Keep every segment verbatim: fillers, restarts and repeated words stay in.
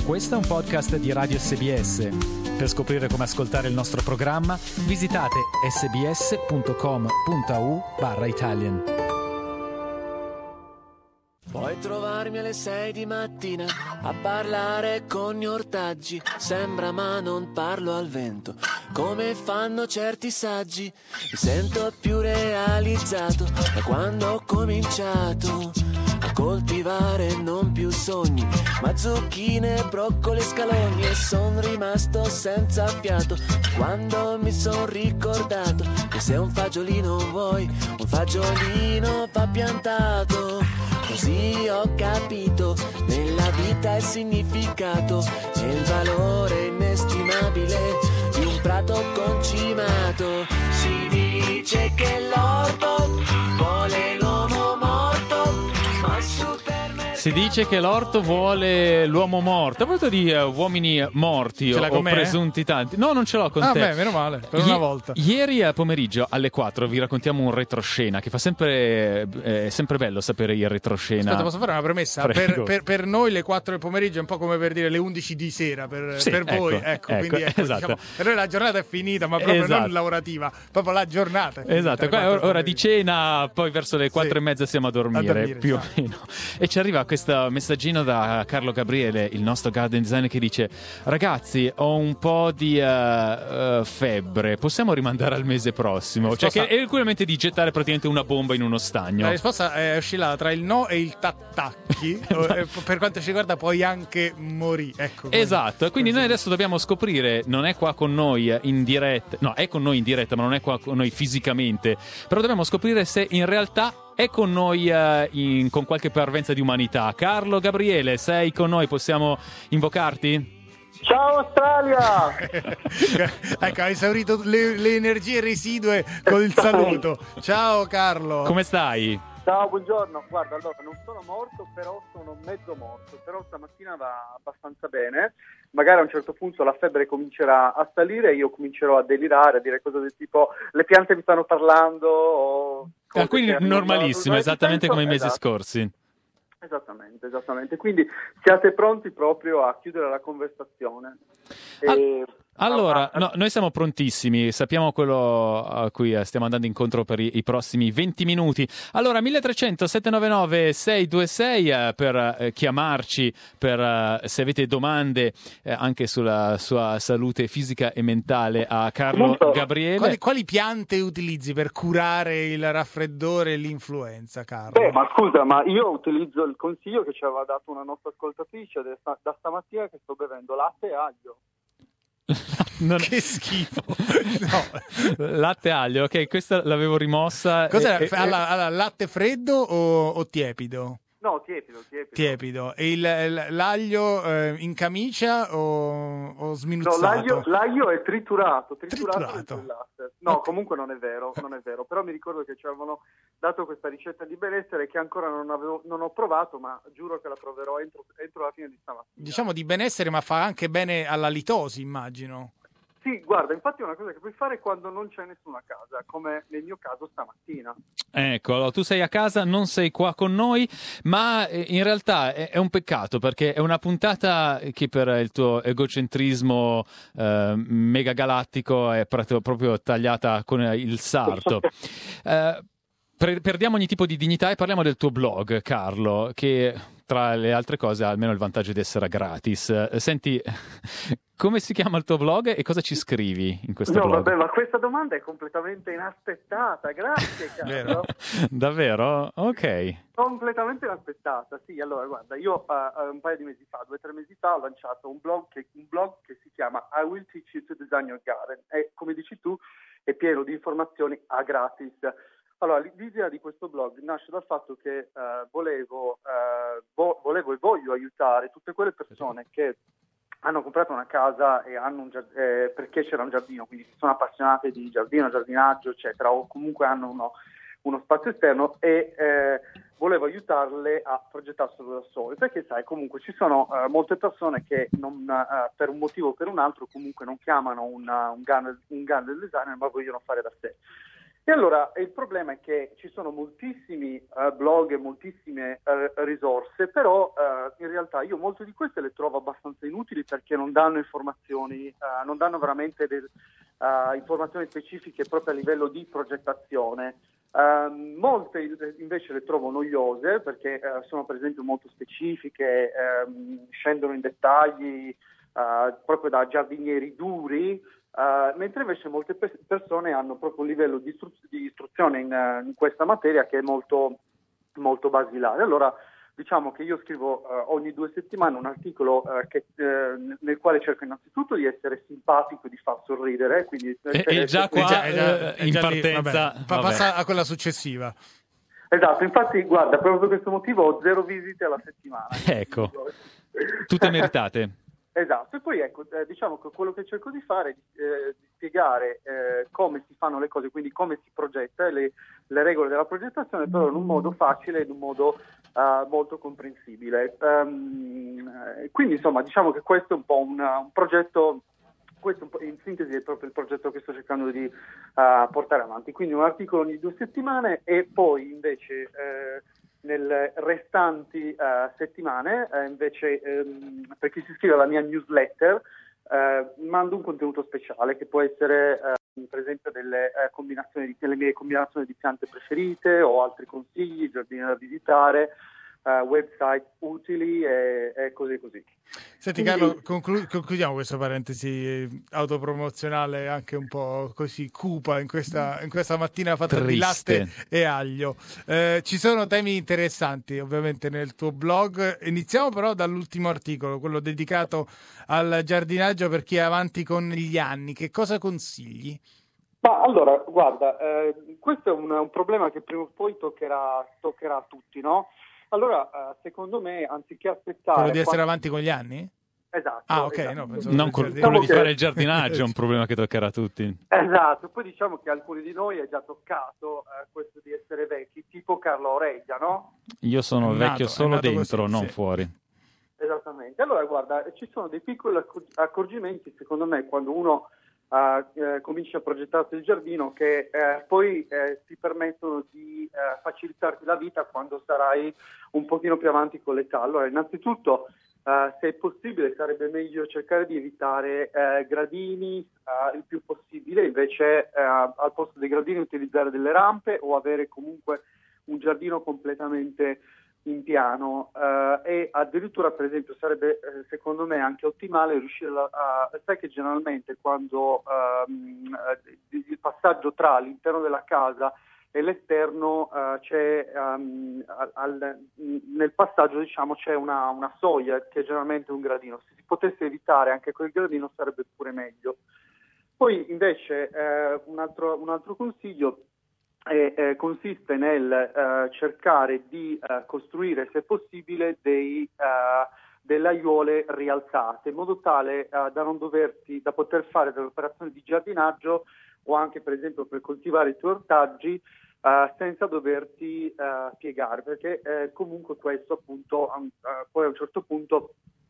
Questo è un podcast di Radio S B S. Per scoprire come ascoltare il nostro programma, visitate sbs.com.au barra Italian. Puoi trovarmi alle sei di mattina a parlare con gli ortaggi. Sembra ma non parlo al vento, come fanno certi saggi. Mi sento più realizzato da quando ho cominciato a coltivare non più sogni, ma zucchine, broccoli e scalogni. E son rimasto senza fiato quando mi son ricordato che se un fagiolino vuoi, un fagiolino va piantato. Così ho capito nella vita il significato e il valore inestimabile di un prato concimato. Si dice che l'orto vuole l'uomo morto, ma il supermercato... Si dice che l'orto vuole l'uomo morto. A proposito di uh, uomini morti o, o presunti tanti. No, non ce l'ho con ah, te. Beh, meno male, per I- una volta. Ieri a pomeriggio alle quattro vi raccontiamo un retroscena che fa sempre è sempre bello sapere il retroscena. Aspetta, posso fare una premessa? Per, per, per noi le quattro del pomeriggio è un po' come per dire le undici di sera per, Sì, per voi. ecco, Ecco, ecco, quindi ecco, esatto. diciamo, per noi la giornata è finita, ma proprio Esatto. non lavorativa, proprio la giornata è finita. Esatto, qua è or- ora di cena, poi verso le quattro Sì. e mezza siamo a dormire, A dormire, più esatto. o meno. E ci arriva questo messaggino da Carlo Gabriele, il nostro garden designer, che dice: ragazzi, ho un po' di uh, uh, febbre, possiamo rimandare al mese prossimo? Risposta- Cioè, che è equivalente di gettare praticamente una bomba in uno stagno. La risposta è oscillata tra il no e il tattacchi. Eh, per quanto ci riguarda, puoi anche morì. Ecco, come- Esatto, quindi noi adesso dobbiamo scoprire, non è qua con noi in diretta, no, è con noi in diretta, ma non è qua con noi fisicamente, però dobbiamo scoprire se in realtà è con noi uh, in, con qualche parvenza di umanità. Carlo Gabriele, sei con noi, possiamo invocarti? Ciao Australia! Ecco, hai esaurito le, le energie residue con il saluto. Ciao Carlo. Come stai? Ciao, buongiorno. Guarda, allora, non sono morto, però sono mezzo morto. Però stamattina va abbastanza bene. Magari a un certo punto la febbre comincerà a salire e io comincerò a delirare, a dire cose del tipo le piante mi stanno parlando o... Ah, quindi che- normalissimo, no, esattamente come i mesi esatto. scorsi. Esattamente, esattamente. Quindi siate pronti proprio a chiudere la conversazione. E... Allora, no, noi siamo prontissimi, sappiamo quello a cui stiamo andando incontro per i, i prossimi venti minuti. Allora, milletrecento sette nove nove sei due sei eh, per eh, chiamarci, per eh, se avete domande eh, anche sulla sua salute fisica e mentale a Carlo Comunque, Gabriele. Quali, quali piante utilizzi per curare il raffreddore e l'influenza, Carlo? Beh, ma scusa, ma io utilizzo il consiglio che ci aveva dato una nostra ascoltatrice da, sta- da stamattina, che sto bevendo latte e aglio. Non- Che schifo. No. Latte e aglio, ok, questa l'avevo rimossa. Cos'era? E- e- Alla, alla- latte freddo o, o tiepido? No, tiepido, tiepido. Tiepido. E il, il- l'aglio eh, in camicia o, o No, sminuzzato? l'aglio, l'aglio è triturato, triturato, Triturato. dentro il latte. No, Ok. comunque non è vero, non è vero. Però mi ricordo che ci avevano dato questa ricetta di benessere che ancora non, avevo, non ho provato, ma giuro che la proverò entro, entro la fine di stamattina. Diciamo di benessere, ma fa anche bene alla litosi, immagino. Sì, guarda, infatti è una cosa che puoi fare quando non c'è nessuno a casa, come nel mio caso stamattina. Ecco, allora, tu sei a casa, non sei qua con noi, ma eh, in realtà è, è un peccato, perché è una puntata che per il tuo egocentrismo eh, megagalattico è prato- proprio tagliata con il sarto. Eh, pre- perdiamo ogni tipo di dignità e parliamo del tuo blog, Carlo, che tra le altre cose ha almeno il vantaggio di essere gratis. Eh, Senti, come si chiama il tuo blog e cosa ci scrivi in questo No, blog? vabbè, ma questa domanda è completamente inaspettata, grazie Carlo. Davvero? Ok. Completamente inaspettata, sì. Allora, guarda, io uh, un paio di mesi fa, due o tre mesi fa, ho lanciato un blog che, un blog che si chiama I Will Teach You to Design Your Garden e, come dici tu, è pieno di informazioni a gratis. Allora, l'idea di questo blog nasce dal fatto che uh, volevo, uh, vo- volevo e voglio aiutare tutte quelle persone che hanno comprato una casa e hanno un giard- eh, perché c'era un giardino, quindi sono appassionate di giardino, giardinaggio, eccetera, o comunque hanno uno, uno spazio esterno e eh, volevo aiutarle a progettarselo da sole, perché sai, comunque ci sono uh, molte persone che non, uh, per un motivo o per un altro comunque non chiamano una, un garden un garden designer, ma vogliono fare da sé. E allora il problema è che ci sono moltissimi uh, blog e moltissime uh, risorse, però uh, in realtà io molte di queste le trovo abbastanza inutili perché non danno informazioni, uh, non danno veramente del, uh, informazioni specifiche proprio a livello di progettazione. Uh, molte invece le trovo noiose perché uh, sono per esempio molto specifiche, um, scendono in dettagli uh, proprio da giardinieri duri. Uh, mentre invece molte pe- persone hanno proprio un livello di, istru- di istruzione in, uh, in questa materia che è molto, molto basilare. Allora diciamo che io scrivo uh, ogni due settimane un articolo uh, che, uh, nel quale cerco innanzitutto di essere simpatico e di far sorridere. Quindi, e, eh, e già qua già, già, eh, in già partenza lì, vabbè, passa a quella successiva. Esatto, infatti guarda, proprio per questo motivo ho zero visite alla settimana. Ecco, tutte meritate. Esatto, e poi ecco, eh, diciamo che quello che cerco di fare è di, eh, di spiegare eh, come si fanno le cose, quindi come si progetta, le, le regole della progettazione, però in un modo facile, in un modo uh, molto comprensibile. Um, quindi insomma diciamo che questo è un po' un, un progetto, questo un po', in sintesi è proprio il progetto che sto cercando di uh, portare avanti. Quindi un articolo ogni due settimane e poi invece... Eh, nelle restanti uh, settimane, uh, invece, um, per chi si iscrive alla mia newsletter, uh, mando un contenuto speciale che può essere, uh, per esempio, delle, uh, combinazioni di, delle mie combinazioni di piante preferite o altri consigli, giardini da visitare, uh, website utili e, e così così. Senti Carlo, conclu- concludiamo questa parentesi autopromozionale anche un po' così cupa in questa, in questa mattina fatta Triste. di latte e aglio. Eh, ci sono temi interessanti ovviamente nel tuo blog. Iniziamo però dall'ultimo articolo, quello dedicato al giardinaggio per chi è avanti con gli anni. Che cosa consigli? Ma allora, guarda, eh, questo è un, un problema che prima o poi toccherà, toccherà a tutti, no? Allora, uh, secondo me, anziché aspettare... Quello di essere quando... avanti con gli anni? Esatto. Ah, ok, esatto. no, pensavo Non che col- il quello di che- fare il giardinaggio è un problema che toccherà a tutti. Esatto, poi diciamo che alcuni di noi è già toccato eh, questo di essere vecchi, tipo Carlo Aurelia, no? Io sono È vecchio nato- è solo nato dentro, così, non sì. fuori. Esattamente. Allora, guarda, ci sono dei piccoli accor- accorgimenti, secondo me, quando uno uh, eh, comincia a progettarsi il giardino, che eh, poi eh, ti permettono di eh, facilitarti la vita quando sarai un pochino più avanti con l'età. Allora, innanzitutto, uh, se è possibile, sarebbe meglio cercare di evitare eh, gradini uh, il più possibile, invece eh, al posto dei gradini utilizzare delle rampe o avere comunque un giardino completamente in piano uh, e addirittura per esempio sarebbe eh, secondo me anche ottimale riuscire a, a sai che generalmente quando um, il passaggio tra l'interno della casa e l'esterno uh, c'è um, al, al, nel passaggio diciamo c'è una, una soglia che è generalmente un gradino. Se si potesse evitare anche quel gradino sarebbe pure meglio. Poi invece eh, un altro, un altro consiglio E, eh, consiste nel eh, cercare di eh, costruire, se possibile, dei, eh, delle aiuole rialzate, in modo tale eh, da non doverti, da poter fare delle operazioni di giardinaggio o anche, per esempio, per coltivare i tuoi ortaggi eh, senza doverti eh, piegare, perché eh, comunque questo appunto eh, poi a un certo punto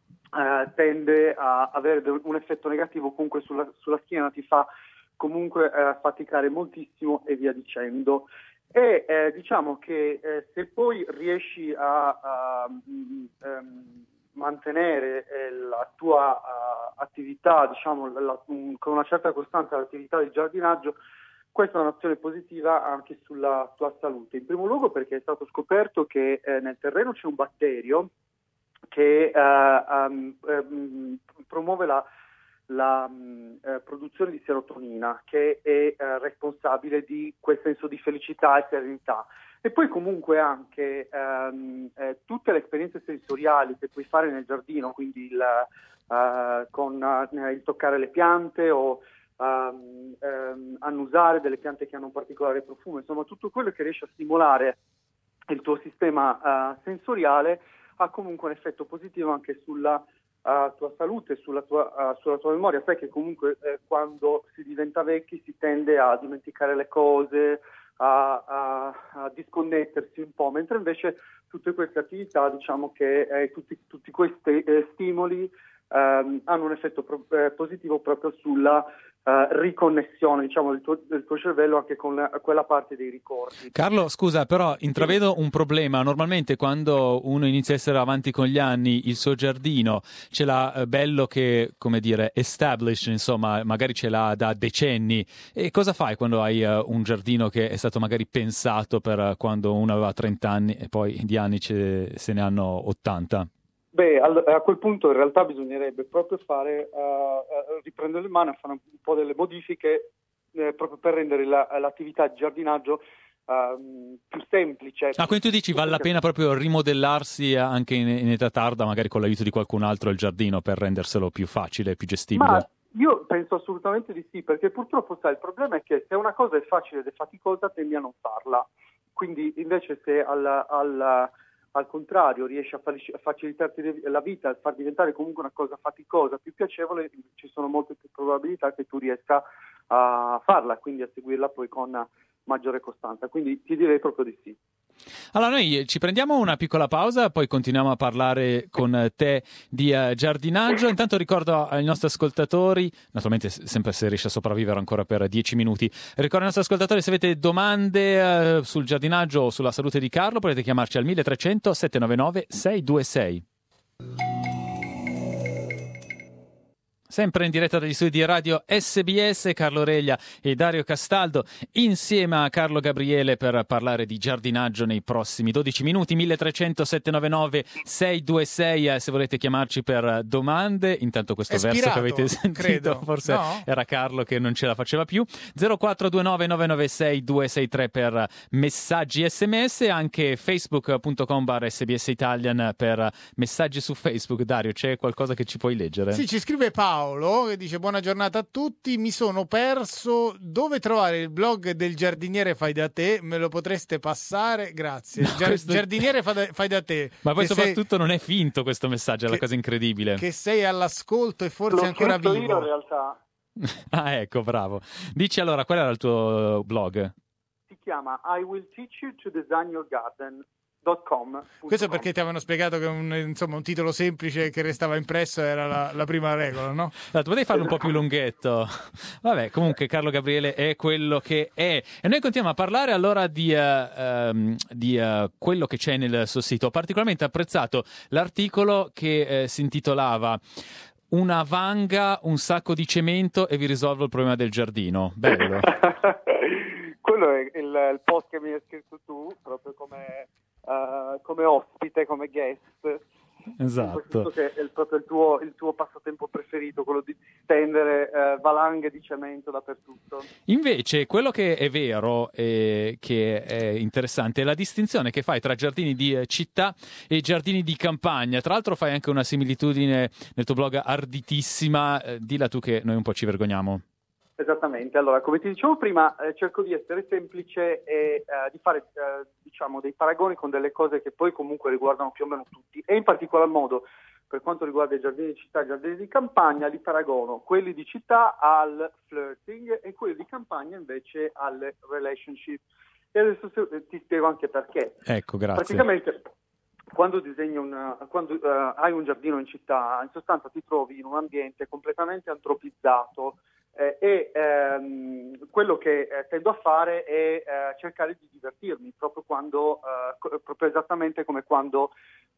eh, tende a avere un effetto negativo comunque sulla, sulla schiena, ti fa comunque eh, faticare moltissimo e via dicendo. E eh, diciamo che eh, se poi riesci a, a um, um, mantenere eh, la tua uh, attività, diciamo, la, um, con una certa costanza l'attività di giardinaggio, questa è un'azione positiva anche sulla tua salute. In primo luogo perché è stato scoperto che eh, nel terreno c'è un batterio che uh, um, um, promuove la la mh, eh, produzione di serotonina, che è eh, responsabile di quel senso di felicità e serenità. E poi comunque anche ehm, eh, tutte le esperienze sensoriali che puoi fare nel giardino, quindi il, eh, con eh, il toccare le piante o ehm, ehm, annusare delle piante che hanno un particolare profumo, insomma tutto quello che riesce a stimolare il tuo sistema eh, sensoriale ha comunque un effetto positivo anche sulla Uh, tua salute, sulla tua, uh, sulla tua memoria. Sai che comunque eh, quando si diventa vecchi si tende a dimenticare le cose, a, a, a disconnettersi un po', mentre invece tutte queste attività, diciamo che eh, tutti, tutti questi eh, stimoli ehm, hanno un effetto pro- eh, positivo proprio sulla Uh, riconnessione, diciamo, del tuo, del tuo cervello anche con la, quella parte dei ricordi. Carlo, scusa, però intravedo un problema. Normalmente quando uno inizia a essere avanti con gli anni, il suo giardino ce l'ha eh, bello che, come dire, established, insomma, magari ce l'ha da decenni. E cosa fai quando hai uh, un giardino che è stato magari pensato per uh, quando uno aveva trenta anni e poi di anni ce, se ne hanno ottanta? Beh, a quel punto in realtà bisognerebbe proprio fare, uh, riprendere in mano e fare un po' delle modifiche eh, proprio per rendere la, l'attività di giardinaggio uh, più semplice. Ah, quindi tu dici vale la pena proprio rimodellarsi anche in, in età tarda, magari con l'aiuto di qualcun altro, il giardino per renderselo più facile, più gestibile? Ma io penso assolutamente di sì, perché purtroppo sai, il problema è che se una cosa è facile ed è faticosa tendi a non farla. Quindi invece se al... al al contrario, riesci a, far, a facilitarti la vita, a far diventare comunque una cosa faticosa, più piacevole, ci sono molte più probabilità che tu riesca a farla, quindi a seguirla poi con maggiore costanza. Quindi ti direi proprio di sì. Allora noi ci prendiamo una piccola pausa, poi continuiamo a parlare con te di uh, giardinaggio. Intanto ricordo ai nostri ascoltatori, naturalmente sempre se riesce a sopravvivere ancora per dieci minuti, ricordo ai nostri ascoltatori, se avete domande uh, sul giardinaggio o sulla salute di Carlo potete chiamarci al milletrecento settecentonovantanove seicentoventisei. Sempre in diretta dagli studi di Radio S B S, Carlo Reglia e Dario Castaldo insieme a Carlo Gabriele per parlare di giardinaggio nei prossimi dodici minuti. milletrecento settecentonovantanove seicentoventisei se volete chiamarci per domande. Intanto questo Espirato, verso che avete sentito credo. forse No? era Carlo che non ce la faceva più. zero quattro due nove nove nove sei due sei tre per messaggi sms, anche facebook punto com barra sbs Italian per messaggi su Facebook. Dario, c'è qualcosa che ci puoi leggere? Sì, ci scrive Paolo che dice: buona giornata a tutti, mi sono perso dove trovare il blog del giardiniere fai da te, me lo potreste passare? Grazie. No, Giar- questo... giardiniere fai da, fai da te. Ma poi che soprattutto sei... non è finto questo messaggio, è che... la cosa incredibile. Che sei all'ascolto e forse L'ho ancora vivo. io in realtà. Ah, ecco, bravo. Dici allora, qual era il tuo blog? Si chiama I will teach you to design your garden. Com. Questo perché ti avevano spiegato che un, insomma, un titolo semplice che restava impresso era la, la prima regola, no? Allora, tu potevi farlo un po' più lunghetto. Vabbè, comunque Carlo Gabriele è quello che è. E noi continuiamo a parlare allora di, uh, um, di uh, quello che c'è nel suo sito. Ho particolarmente apprezzato l'articolo che eh, si intitolava Una vanga, un sacco di cemento e vi risolvo il problema del giardino. Bello. Quello è il, il post che mi hai scritto tu, proprio come... Uh, come ospite, come guest. Esatto. Che è il, proprio il tuo, il tuo passatempo preferito, quello di stendere uh, valanghe di cemento dappertutto. Invece, quello che è vero e che è interessante è la distinzione che fai tra giardini di città e giardini di campagna. Tra l'altro fai anche una similitudine nel tuo blog arditissima, eh, dilla tu che noi un po' ci vergogniamo. Esattamente, allora come ti dicevo prima eh, cerco di essere semplice e eh, di fare eh, diciamo dei paragoni con delle cose che poi comunque riguardano più o meno tutti, e in particolar modo per quanto riguarda i giardini di città e i giardini di campagna li paragono quelli di città al flirting e quelli di campagna invece alle relationship, e adesso se, ti spiego anche perché. Ecco, grazie. Praticamente quando disegni un, quando uh, hai un giardino in città, in sostanza ti trovi in un ambiente completamente antropizzato. Eh, e ehm, quello che eh, tendo a fare è eh, cercare di divertirmi proprio quando eh, co- proprio esattamente come quando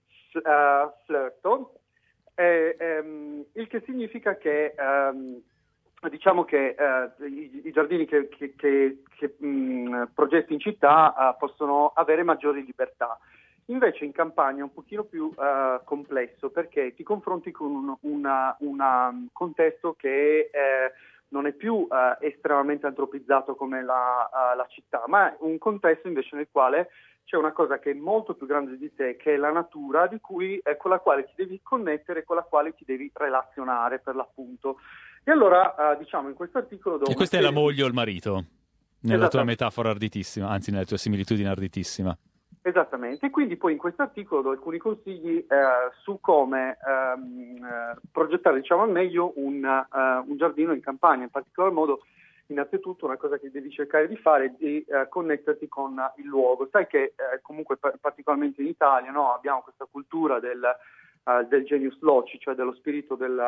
uh, flirto, eh, ehm, il che significa che ehm, diciamo che eh, i, i giardini che, che, che, che mh, progetti in città uh, possono avere maggiori libertà. Invece in campagna è un pochino più uh, complesso, perché ti confronti con un una, una contesto che eh, non è più uh, estremamente antropizzato come la, uh, la città, ma è un contesto invece nel quale c'è una cosa che è molto più grande di te, che è la natura, di cui, eh, con la quale ti devi connettere, con la quale ti devi relazionare per l'appunto. E allora, uh, diciamo, in questo articolo... E questa è la moglie o il marito, nella tua Esattamente. metafora arditissima, anzi nella tua similitudine arditissima. Esattamente, e quindi poi in questo articolo do alcuni consigli eh, su come ehm, eh, progettare, diciamo, al meglio un, uh, un giardino in campagna. In particolar modo, innanzitutto, una cosa che devi cercare di fare è di uh, connetterti con uh, il luogo. Sai che eh, comunque pa- particolarmente in Italia, no, abbiamo questa cultura del, uh, del genius loci, cioè dello spirito del,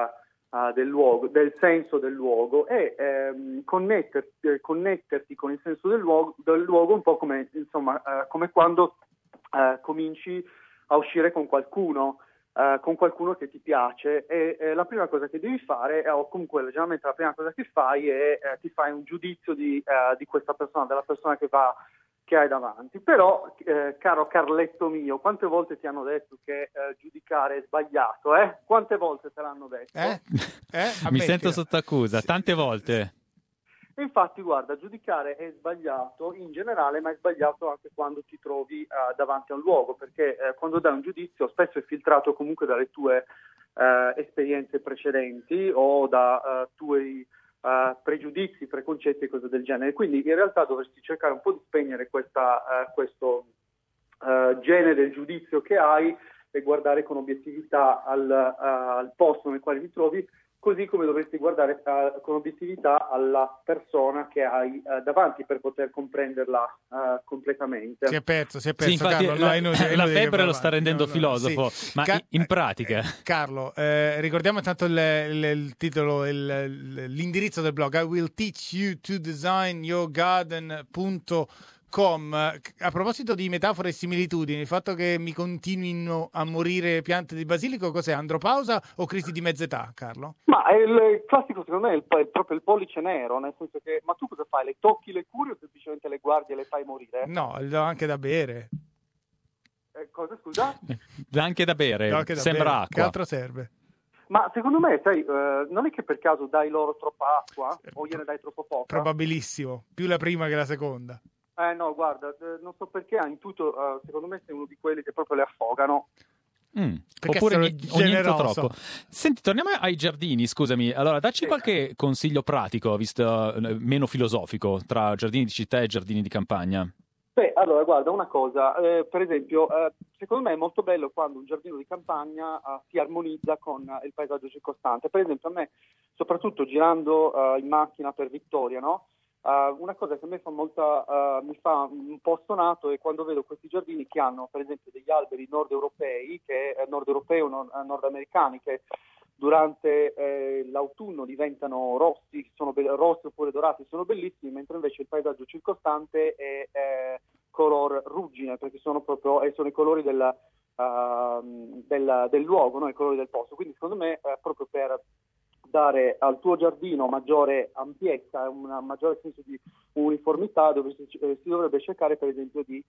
uh, del luogo, del senso del luogo e ehm, connetter, eh, connetterti con il senso del luogo, del luogo un po' come, insomma, uh, come quando uh, cominci a uscire con qualcuno, uh, con qualcuno che ti piace e eh, la prima cosa che devi fare, o comunque generalmente la prima cosa che fai è eh, ti fai un giudizio di, uh, di questa persona, della persona che va che hai davanti. Però, eh, caro Carletto mio, quante volte ti hanno detto che eh, giudicare è sbagliato, eh? Quante volte te l'hanno detto? Eh? Eh? Mi sento sotto accusa, tante volte. E infatti, guarda, giudicare è sbagliato in generale, ma è sbagliato anche quando ti trovi uh, davanti a un luogo, perché eh, quando dai un giudizio spesso è filtrato comunque dalle tue uh, esperienze precedenti o da uh, tuoi Uh, pregiudizi, preconcetti e cose del genere. Quindi in realtà dovresti cercare un po' di spegnere questa, uh, questo uh, genere del giudizio che hai e guardare con obiettività al, uh, al posto nel quale ti trovi, così come dovresti guardare uh, con obiettività alla persona che hai uh, davanti per poter comprenderla uh, completamente. Si è perso, si è perso. Sì, infatti, Carlo, la, no, è inutile, è la inutile febbre lo sta avanti. rendendo No, no, filosofo, sì. ma Ca- in pratica... eh, Carlo, eh, ricordiamo intanto il, il, il titolo, il, l'indirizzo del blog, I will teach you to design your garden punto com. A proposito di metafore e similitudini, il fatto che mi continuino a morire piante di basilico, cos'è? Andropausa o crisi di mezza età, Carlo? Ma è il classico, secondo me, è, il, è proprio il pollice nero, nel senso che, ma tu cosa fai? Le tocchi, le curi o semplicemente le guardi e le fai morire? No, le do anche da bere. Eh, cosa, scusa? Anche da bere, Do anche da sembra bere. acqua. Che altro serve? Ma secondo me, sai, eh, non è che per caso dai loro troppa acqua o gliene dai troppo poca? Probabilissimo, più la prima che la seconda. Eh no, guarda, eh, non so perché, in tutto, uh, secondo me sei uno di quelli che proprio le affogano. Mm. Perché Oppure sono ogni, ogni tanto generoso. troppo. Senti, torniamo ai giardini, scusami. Allora, dacci qualche consiglio pratico, visto eh, meno filosofico, tra giardini di città e giardini di campagna. Beh, allora, guarda, una cosa, eh, per esempio, eh, secondo me è molto bello quando un giardino di campagna eh, si armonizza con eh, il paesaggio circostante. Per esempio, a me, soprattutto girando eh, in macchina per Vittoria, no? Uh, una cosa che a me fa molta, uh, mi fa un po' stonato è quando vedo questi giardini che hanno per esempio degli alberi nord europei, che, eh, nord europei o nord, nordamericani, che durante eh, l'autunno diventano rossi, sono be- rossi oppure dorati, sono bellissimi, mentre invece il paesaggio circostante è eh, color ruggine, perché sono proprio eh, sono i colori del, uh, del, del luogo, no? I colori del posto. Quindi secondo me eh, proprio per dare al tuo giardino maggiore ampiezza e un maggiore senso di uniformità, dove si, eh, si dovrebbe cercare per esempio di,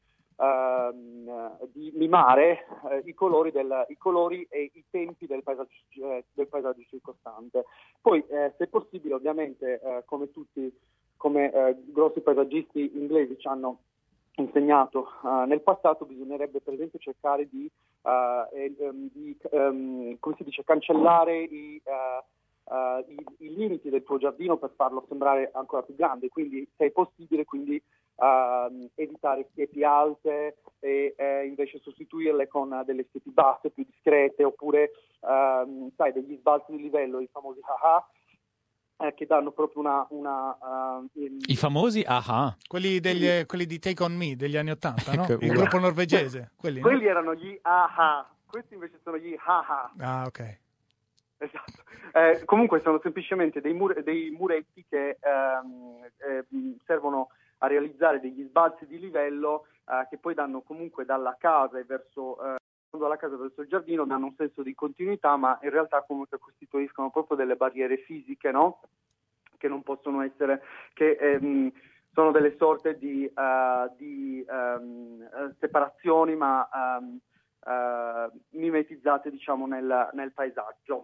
ehm, di mimare eh, i, colori del, i colori e i tempi del paesaggio, eh, del paesaggio circostante. Poi eh, se possibile ovviamente eh, come tutti, come eh, grossi paesaggisti inglesi ci hanno insegnato uh, nel passato, bisognerebbe per esempio cercare di, uh, eh, um, di um, come si dice, cancellare i uh, Uh, i, i limiti del tuo giardino per farlo sembrare ancora più grande, quindi se è possibile quindi uh, evitare siepi alte e eh, invece sostituirle con uh, delle siepi basse più discrete, oppure uh, sai, degli sbalzi di livello, i famosi haha, eh, che danno proprio una, una uh, in... I famosi aha. Quelli, degli, sì. quelli di Take On Me degli anni Ottanta, no? Ecco, Il gruppo norvegese. Quelli, quelli no? erano gli aha, questi invece sono gli haha. Ah, ok. Esatto. Eh, comunque sono semplicemente dei, mur- dei muretti che ehm, eh, servono a realizzare degli sbalzi di livello eh, che poi danno comunque dalla casa e verso eh, dalla casa verso il giardino, danno un senso di continuità, ma in realtà comunque costituiscono proprio delle barriere fisiche, no? Che non possono essere, che ehm, sono delle sorte di, uh, di um, separazioni, ma um, uh, mimetizzate, diciamo, nel, nel paesaggio.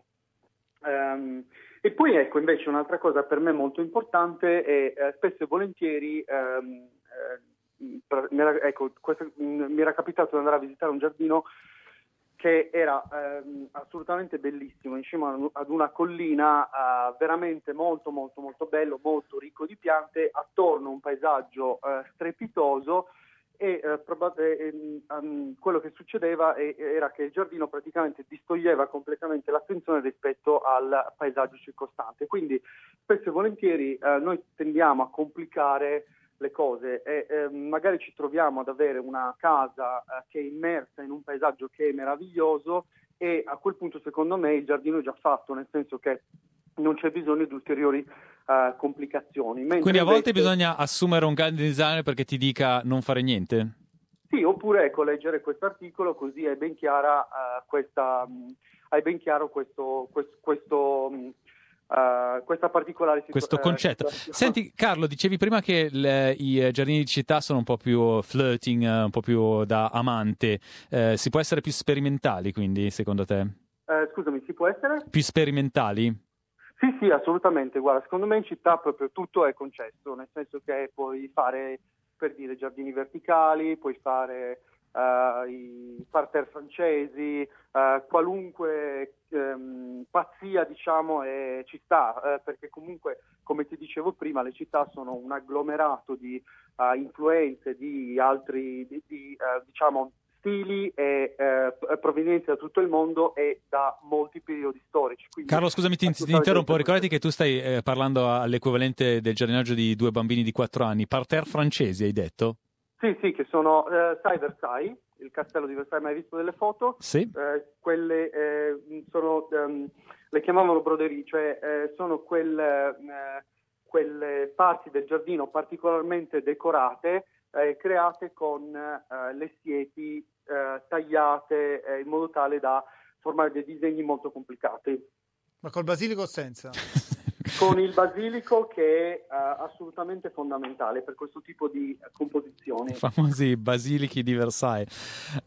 Um, e poi ecco, invece un'altra cosa per me molto importante è eh, spesso e volentieri um, eh, per, mi, era, ecco, questo, mh, mi era capitato di andare a visitare un giardino che era ehm, assolutamente bellissimo, in cima ad una collina, eh, veramente molto molto molto bello, molto ricco di piante, attorno un paesaggio eh, strepitoso. E eh, prob- eh, um, quello che succedeva è, era che il giardino praticamente distoglieva completamente l'attenzione rispetto al paesaggio circostante, quindi spesso e volentieri eh, noi tendiamo a complicare le cose e eh, magari ci troviamo ad avere una casa eh, che è immersa in un paesaggio che è meraviglioso e a quel punto secondo me il giardino è già fatto, nel senso che non c'è bisogno di ulteriori uh, complicazioni. Mentre Quindi a volte invece... bisogna assumere un garden designer perché ti dica non fare niente? Sì, oppure ecco, leggere questo articolo, così hai ben chiara uh, questa, um, hai ben chiaro questo, questo, questo um, uh, questa particolare situ- questo concetto. Uh, Senti Carlo, dicevi prima che le, i giardini di città sono un po' più flirting, un po' più da amante. Eh, si può essere più sperimentali, quindi, secondo te? Uh, scusami, si può essere? Più sperimentali? Sì, sì, assolutamente. Guarda, secondo me in città proprio tutto è concesso, nel senso che puoi fare, per dire, giardini verticali, puoi fare uh, i parterre francesi, uh, qualunque um, pazzia, diciamo, e ci sta, uh, perché comunque, come ti dicevo prima, le città sono un agglomerato di uh, influenze, di altri, di, di uh, diciamo, stili e eh, provenienze da tutto il mondo e da molti periodi storici. Quindi, Carlo, scusami, ti, ti interrompo. Ricordati che tu stai eh, parlando all'equivalente del giardinaggio di due bambini di quattro anni. Parterre francesi, hai detto? Sì, sì, che sono, eh, sai Versailles, il castello di Versailles, mai visto delle foto? Sì. Eh, quelle eh, sono, um, le chiamavano broderie, cioè eh, sono quelle, eh, quelle parti del giardino particolarmente decorate, Eh, create con eh, le siepi eh, tagliate eh, in modo tale da formare dei disegni molto complicati. Ma col basilico o senza? Con il basilico, che è uh, assolutamente fondamentale per questo tipo di composizioni. I famosi basilichi di Versailles.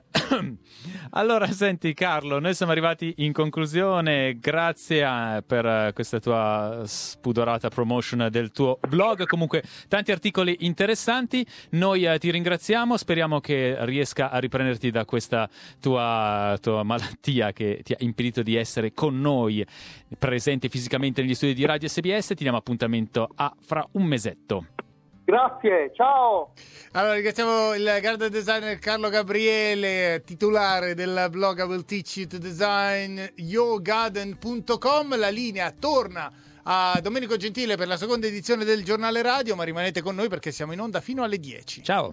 Allora, senti Carlo, noi siamo arrivati in conclusione. Grazie a, per questa tua spudorata promotion del tuo blog. Comunque tanti articoli interessanti. Noi eh, ti ringraziamo, speriamo che riesca a riprenderti da questa tua, tua malattia che ti ha impedito di essere con noi presente fisicamente negli studi di Radio S B S. Ti diamo appuntamento a fra un mesetto. Grazie, ciao! Allora, ringraziamo il garden designer Carlo Gabriele, titolare del blog I Will Teach You to Design, your garden punto com. La linea torna a Domenico Gentile per la seconda edizione del giornale radio, ma rimanete con noi perché siamo in onda fino alle dieci. Ciao!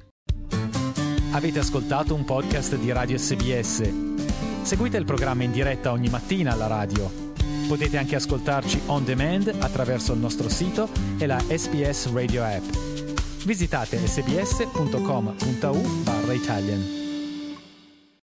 Avete ascoltato un podcast di Radio S B S? Seguite il programma in diretta ogni mattina alla radio. Potete anche ascoltarci on demand attraverso il nostro sito e la S B S Radio app. Visitate sbs punto com punto a u barra Italian.